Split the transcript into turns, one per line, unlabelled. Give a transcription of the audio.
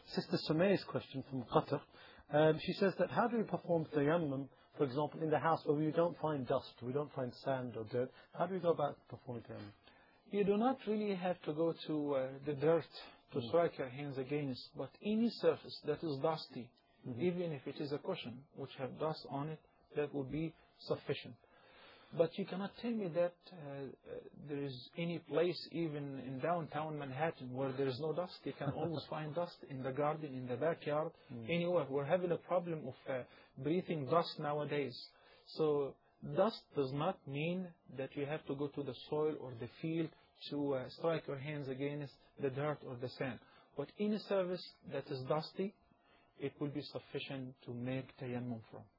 Sister Sumay's question from Qatar. She says that how do we perform tayammum, for example, in the house where we don't find dust, we don't find sand or dirt? How do we go about performing tayammum?
You do not really have to go to the dirt to strike your hands against, but any surface that is dusty, even if it is a cushion which have dust on it, that would be sufficient. But you cannot tell me that there is any place, even in downtown Manhattan, where there is no dust. You can always find dust in the garden, in the backyard, anywhere. We're having a problem of breathing dust nowadays. So dust does not mean that you have to go to the soil or the field to strike your hands against the dirt or the sand. But any surface that is dusty, it will be sufficient to make tayammum from.